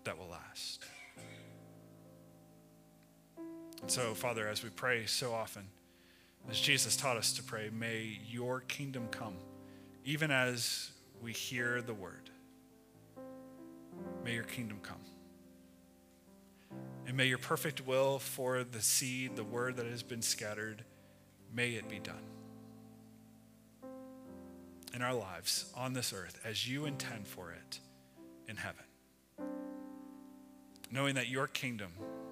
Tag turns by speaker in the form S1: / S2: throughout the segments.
S1: that will last. And so, Father, as we pray so often, as Jesus taught us to pray, may your kingdom come, even as we hear the word. May your kingdom come. And may your perfect will for the seed, the word that has been scattered, may it be done in our lives on this earth as you intend for it in heaven. Knowing that your kingdom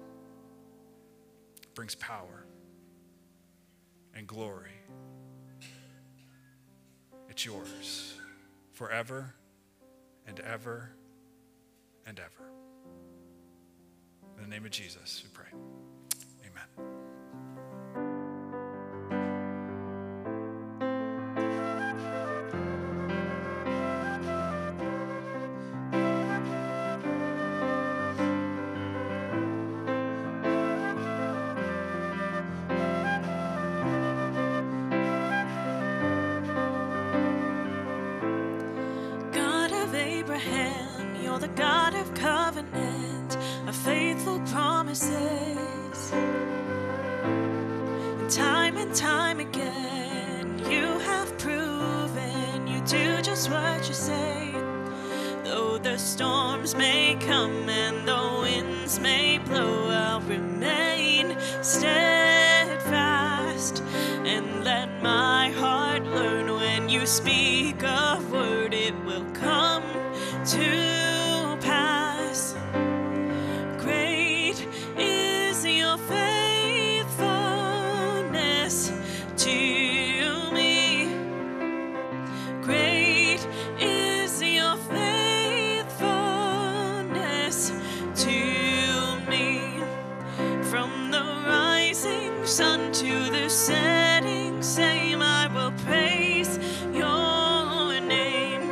S1: brings power and glory. It's yours forever and ever and ever. In the name of Jesus, we pray. Amen.
S2: God of Abraham, you're the God of covenant, of faithful promises. And time again, you have proven you do just what you say. Though the storms may come and the winds may blow, I'll remain steadfast and let my heart learn when you speak a word, it will come to pass. Great is your faithfulness to me. Great is your faithfulness to me. From the rising sun to the setting same, I will praise your name.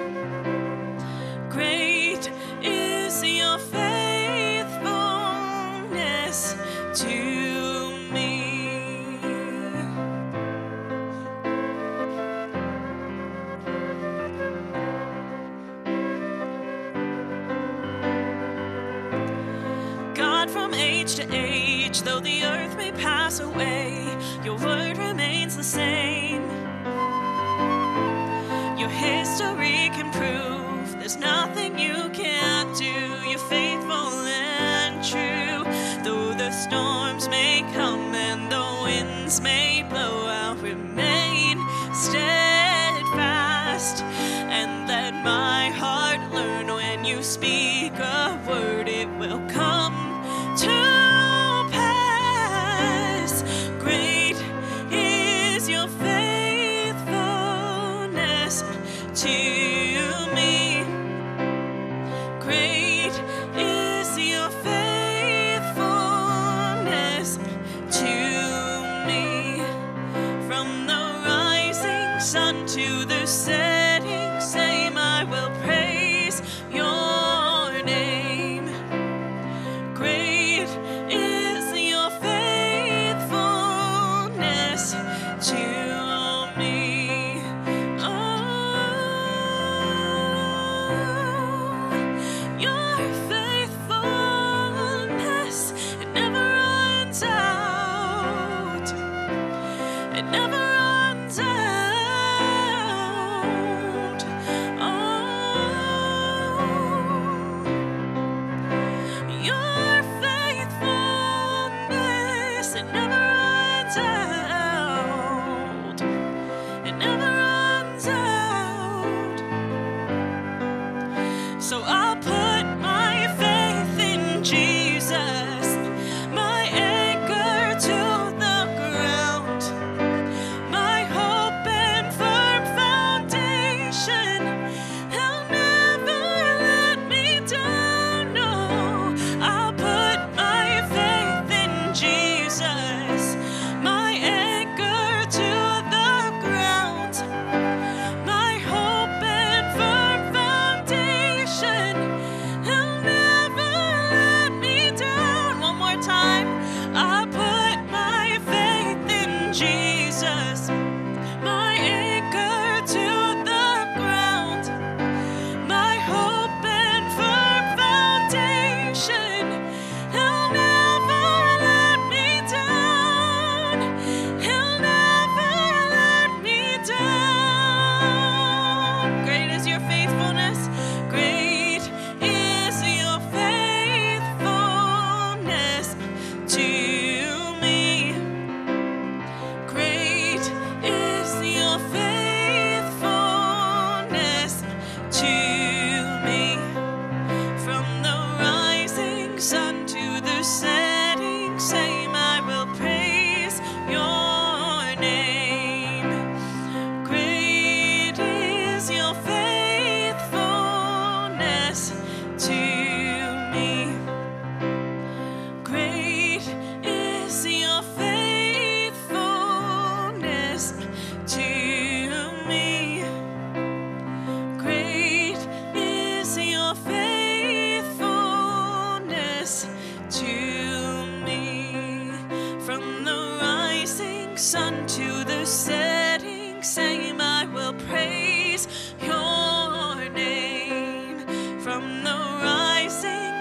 S2: Great is your faithfulness to me. God, from age to age, though the earth may pass away, your word remains the same. Your history can prove there's nothing you can't do. You're faithful and true. Though the storms may come and the winds may blow, I'll remain steadfast and let my heart learn when you speak a word, it will come to pass. Great is your faithfulness to me. Great is your faithfulness to me. From the rising sun to the setting same, I will praise your name. Great is your faithfulness to me. Your faithfulness, it never runs out. It never runs out.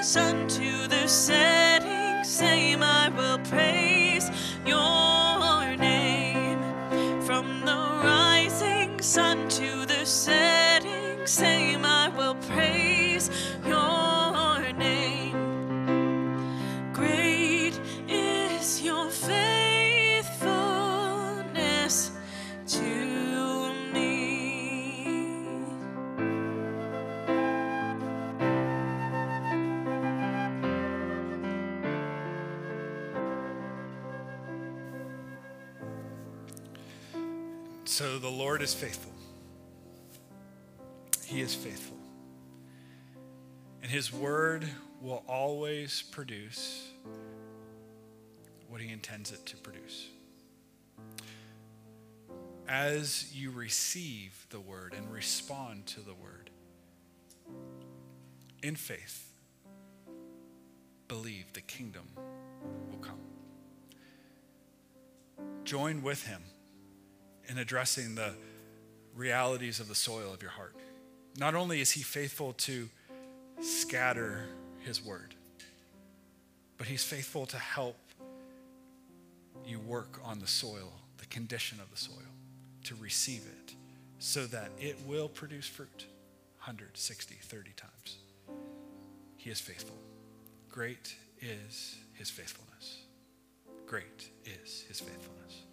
S2: sun to the setting same, I will praise your name. From the rising sun to the setting same, I will praise your name. Great is your faithfulness to me.
S1: So the Lord is faithful. He is faithful. And his word will always produce what he intends it to produce. As you receive the word and respond to the word, in faith, believe the kingdom will come. Join with him in addressing the realities of the soil of your heart. Not only is he faithful to scatter his word, but he's faithful to help you work on the soil, the condition of the soil, to receive it so that it will produce fruit 100, 60, 30 times. He is faithful. Great is his faithfulness. Great is his faithfulness.